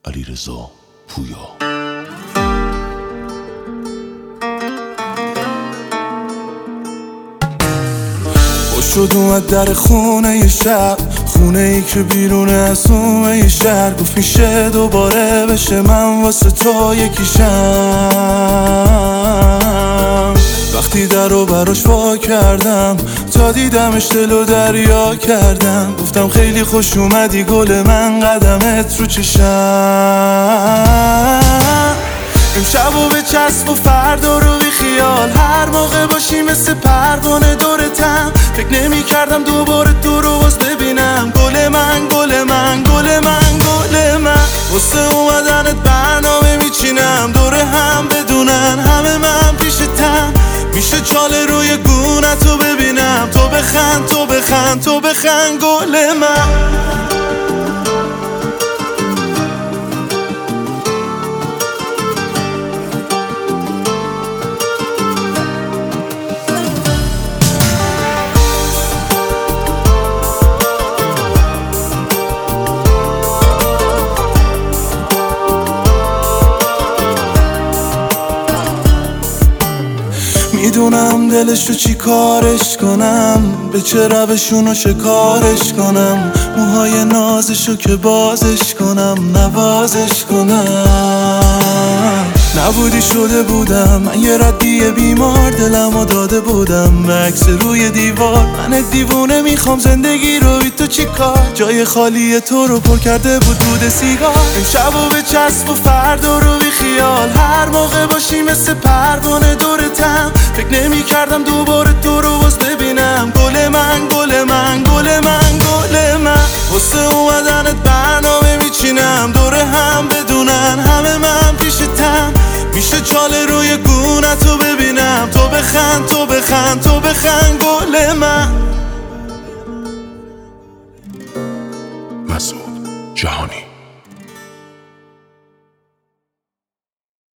علیرضا پویا. شد اومد در خونه ی شب، خونه ای که بیرونه از اومه ی شهر. گفت میشه دوباره بشه من واسه تو یکیشم. وقتی در رو براش وا کردم تا دیدمش دل و دریا کردم. گفتم خیلی خوش اومدی گل من، قدمت رو چشم. امشب و به چسب و فردا رو بی خیال، هر موقع باشی مثل پروانه دورتم. فکر نمی کردم دوباره تو رو باز ببینم. گل من گل من گل من گل من، واسه اومدنت برنامه میچینم. دوره هم بدونن همه من پیشتم. میشه چاله روی گونتو ببینم. تو بخند تو بخند تو بخند گل من. میدونم دلشو چی کارش کنم، به چه روشونو شکارش کنم. موهای نازشو که بازش کنم نوازش کنم. نبودی شده بودم من یه ردیه بیمار، دلمو داده بودم به عکس روی دیوار. من دیوونه میخوام زندگی رو بی تو چی کار، جای خالی تو رو پر کرده بود دود سیگار. امشب و به چسب و فردا رو بی خیال، هر موقع باشی مثل پروانه دورتم. فکر نمی کردم دوباره تو رو باز ببینم. گل من گل من گل من گل من، واسه اومدنت برنامه میچینم. دوره هم بدونن همه من پیشتم. میشه چاله روی گونتو ببینم. تو بخند تو بخند تو بخند گل من. مسعود جهانی.